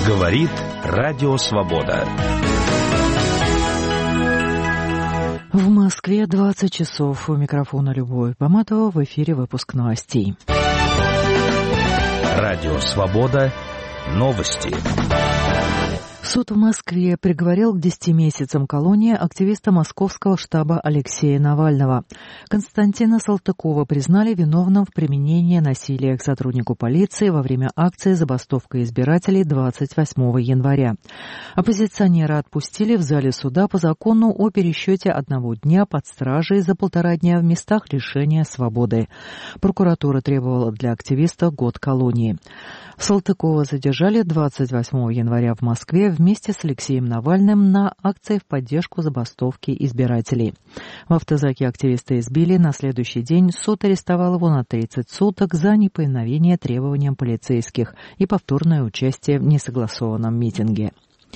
Говорит Радио Свобода. В Москве 20 часов. У микрофона Любовь Баматова. В эфире выпуск новостей. Радио Свобода. Новости. Суд в Москве приговорил к 10 месяцам колонии активиста московского штаба Алексея Навального. Константина Салтыкова признали виновным в применении насилия к сотруднику полиции во время акции «Забастовка избирателей» 28 января. Оппозиционера отпустили в зале суда по закону о пересчете одного дня под стражей за 1,5 дня в местах лишения свободы. Прокуратура требовала для активиста год колонии. Салтыкова задержали 28 января в Москве вместе с Алексеем Навальным на акции в поддержку забастовки избирателей. В автозаке активиста избили. На следующий день суд арестовал его на 30 суток за неповиновение требованиям полицейских и повторное участие в несогласованном митинге.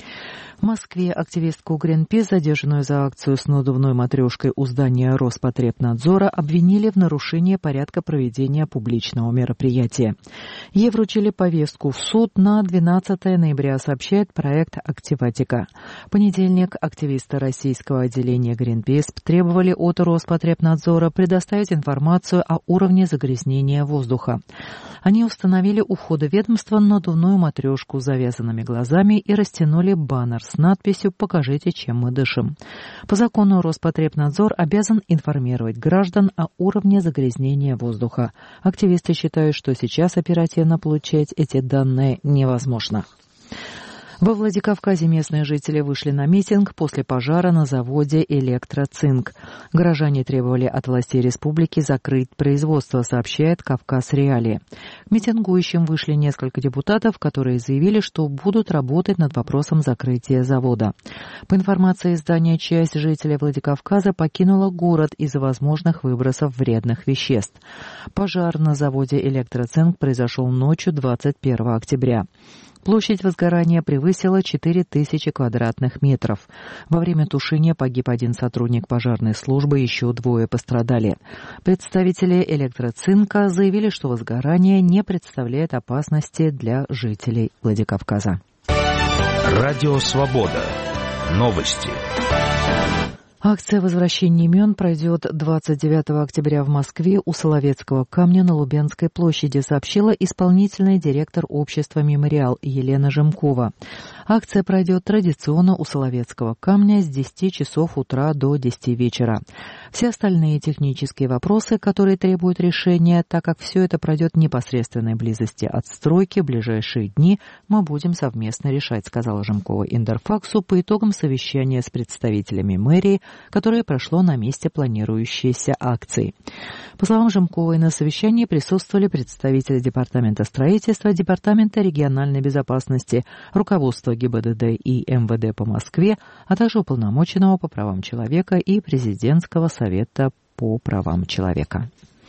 В Москве активистку Greenpeace, задержанную за акцию с надувной матрешкой у здания Роспотребнадзора, обвинили в нарушении порядка проведения публичного мероприятия. Ей вручили повестку в суд на 12 ноября, сообщает проект «Активатика». В понедельник активисты российского отделения Greenpeace требовали от Роспотребнадзора предоставить информацию о уровне загрязнения воздуха. Они установили у входа ведомства надувную матрешку с завязанными глазами и растянули баннер с надписью «Покажите, чем мы дышим». По закону Роспотребнадзор обязан информировать граждан о уровне загрязнения воздуха. Активисты считают, что сейчас оперативно получать эти данные невозможно. Во Владикавказе местные жители вышли на митинг после пожара на заводе «Электроцинк». Горожане требовали от властей республики закрыть производство, сообщает «Кавказ Реалии». К митингующим вышли несколько депутатов, которые заявили, что будут работать над вопросом закрытия завода. По информации издания, часть жителей Владикавказа покинула город из-за возможных выбросов вредных веществ. Пожар на заводе «Электроцинк» произошел ночью 21 октября. Площадь возгорания превысила 4000 квадратных метров. Во время тушения погиб один сотрудник пожарной службы, еще 2 пострадали. Представители «Электроцинка» заявили, что возгорание не представляет опасности для жителей Владикавказа. Радио Свобода. Новости. Акция возвращения имен пройдет 29 октября в Москве у Соловецкого камня на Лубянской площади, сообщила исполнительный директор общества «Мемориал» Елена Жемкова. Акция пройдет традиционно у Соловецкого камня с 10 часов утра до 10 вечера. Все остальные технические вопросы, которые требуют решения, так как все это пройдет в непосредственной близости от стройки, в ближайшие дни мы будем совместно решать, сказала Жемкова Интерфаксу по итогам совещания с представителями мэрии, которое прошло на месте планирующейся акции. По словам Жемковой, на совещании присутствовали представители Департамента строительства, Департамента региональной безопасности, руководства ГИБДД и МВД по Москве, а также уполномоченного по правам человека и Президентского совета по правам человека.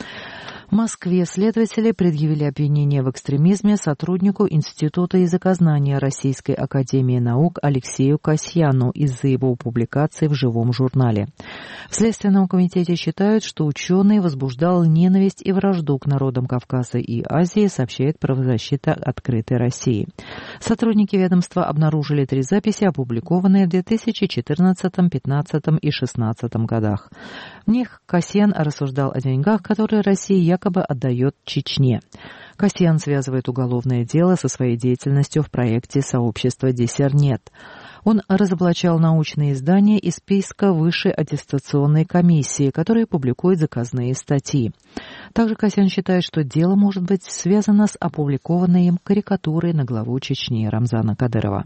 В Москве следователи предъявили обвинение в экстремизме сотруднику Института языкознания Российской академии наук Алексею Касьяну из-за его публикаций в живом журнале. В Следственном комитете считают, что ученый возбуждал ненависть и вражду к народам Кавказа и Азии, сообщает правозащита «Открытой России». Сотрудники ведомства обнаружили 3 записи, опубликованные в 2014, 2015 и 2016 годах. В них Касьян рассуждал о деньгах, которые Россия якобы отдает Чечне. Касьян связывает уголовное дело со своей деятельностью в проекте сообщества «Диссернет». Он разоблачал научные издания из списка Высшей аттестационной комиссии, которые публикуют заказные статьи. Также Касьян считает, что дело может быть связано с опубликованной им карикатурой на главу Чечни Рамзана Кадырова.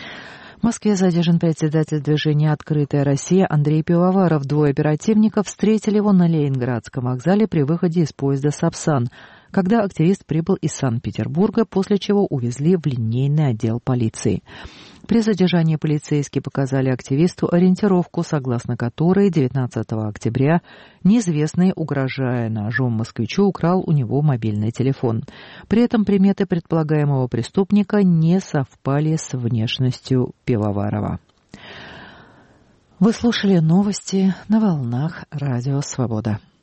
В Москве задержан председатель движения «Открытая Россия» Андрей Пивоваров. 2 оперативников встретили его на Ленинградском вокзале при выходе из поезда «Сапсан», когда активист прибыл из Санкт-Петербурга, после чего увезли в линейный отдел полиции. При задержании полицейские показали активисту ориентировку, согласно которой 19 октября неизвестный, угрожая ножом москвичу, украл у него мобильный телефон. При этом приметы предполагаемого преступника не совпали с внешностью Пивоварова. Вы слушали новости на волнах Радио Свобода.